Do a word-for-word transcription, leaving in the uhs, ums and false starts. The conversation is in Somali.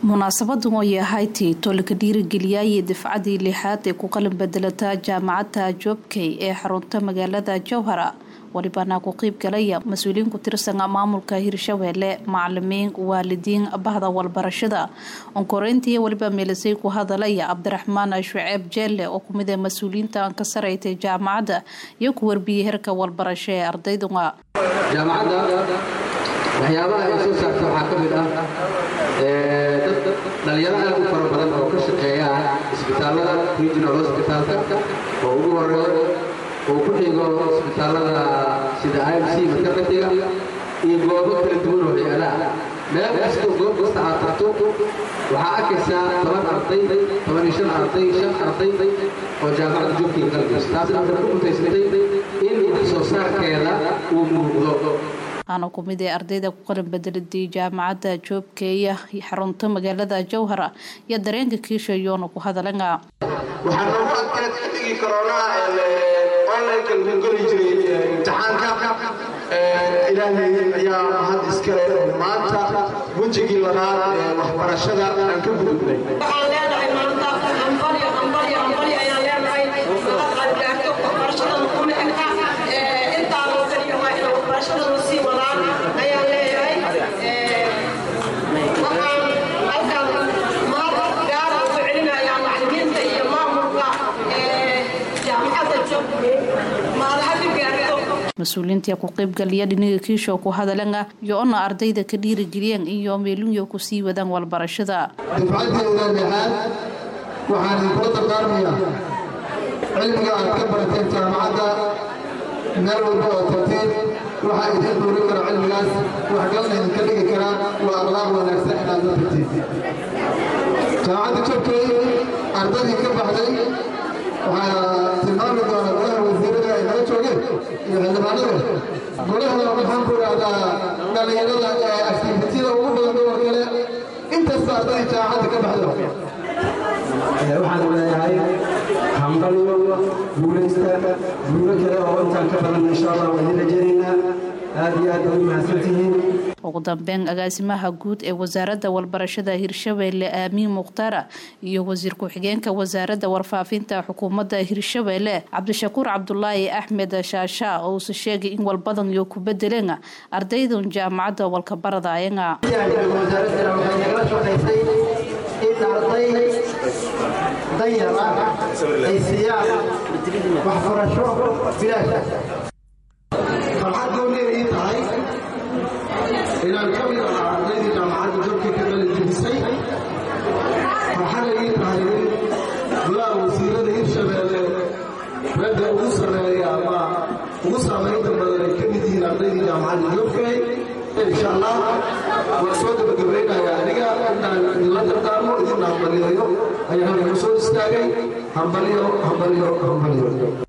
munaasabadu oo yahay toolka dhiirigeliyay dafcadii lixaad ee ku qalin bedelata jaamacadda Joobkay ee xarunta magaalada Jowhara walibana ku qayb galaya mas'uuliyiin ku tirsan maamulka Hirshabeelle macallimiin waalidiin bahda walbarashada on korintii waliba meelasay ku hadalaya Cabdiraxmaan Shuceeb Jeelle oo kumid ah mas'uuliyiinta ka sareytay jaamacadda iyo ku warbiyay heerka walbarasho ee ardaydu jaamacadda waxyaabaha ay soo saarto waxa ka mid ah ee dhalinyarada aad u fara badan oo ka shaqeeya isbitaalada regional hospitalka oo ugu horeeyo oo ku xigo isbitaalada sida I M C maternity-ga iyo goobo kala duwan oo hay'adaha meel kasta goob kasta aad tagto waxaa arkaysaa toban arday toban iyo shan arday shan arday oo jaamacadda Joobkay galbeed taasina waxay ku mutaysatay in wax soo saarkeeda uu muuqdo أنا كمية أرديدا قرن بدل الدي جامعة Joobkay حرنت مجالة جوهرة يدرين كيش يونك وهذا لنا. وحنا وقت كانت تيجي كورونا أونلاين كان بنقول يجري امتحان كاب إلهي يا مهندس كريم ما أنت وجهي لنا وحبرشة أنكب بدري. مسؤولينتي ku qayb galaya dhinaca kiisho ku hadalanga iyo ona ardayda ka dhiirigeliyeen iyo meelunyo ku sii wadaan walbarashada difacadda lixaad waxaan ku tarqaarmiyaa cilmiga aad ka barateen jaamacadda meel walba oo tagteen waxa idin doorin kara cilmigaas wax galna ka dhigi kara waa akhlaaq wanaagsan inaad tagteen jaamacadda Joobkay ardaydii ka baxday waxaa tilmaami doona golaha wasiirada ay nala joogeen iyo xildhibaanada golaha waxaan ku raacdaa dhalinyarada ee activity-da ugu badan oo kale intaas arday jaamacadda ka baxday waxaan leeyahay hambalyo guuleysta guulo kale oo intaan ka badan insha Allah waan rajaynaynaa aad iyo aad u mahadsantihiin ugu dambeyn agaasimaha guud ee wasaaradda walbarashada Hirshabeelle Aamin Mukhtaar iyo wasiir ku-xigeenka wasaaradda warfaafinta xukuumadda Hirshabeelle Cabdishakuur Cabdullaahi Axmed Shaasha oo uu sheegay in walbadan iyo ku bedeleen ardayda jaamacadda walka baradayna wasaaradda waxay nagala shaqeysay in arday dayara ay siiyaan waxbarasho bilaash إلى كم الذي جامعة Joobkay كمل الجنسي فحنا يتعلم لا وسيلة Hirshabeelle بدأ وصل يا ما وصل ما يقدر بدل كم دين الذي جامعة Joobkay إن شاء الله وصوت بقبلنا يا رجال أن لا تداروا إذا نعمل اليوم أيها المسؤول استاجي هم بليو هم بليو هم بليو